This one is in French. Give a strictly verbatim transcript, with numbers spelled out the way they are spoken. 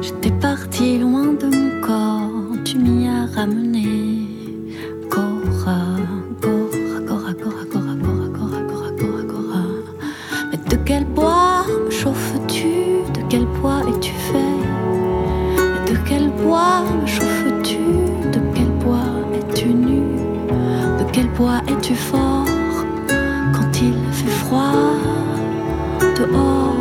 J'étais partie loin de mon corps, tu m'y as ramené. Cora, Cora, Cora, Cora, Cora, Cora, Cora, Cora, Cora, Cora. Mais de quel bois me chauffes-tu? De quel bois es-tu fait? Mais de quel bois me chauffes-tu? De quel bois es-tu nu? De quel bois es-tu fort quand il fait froid dehors?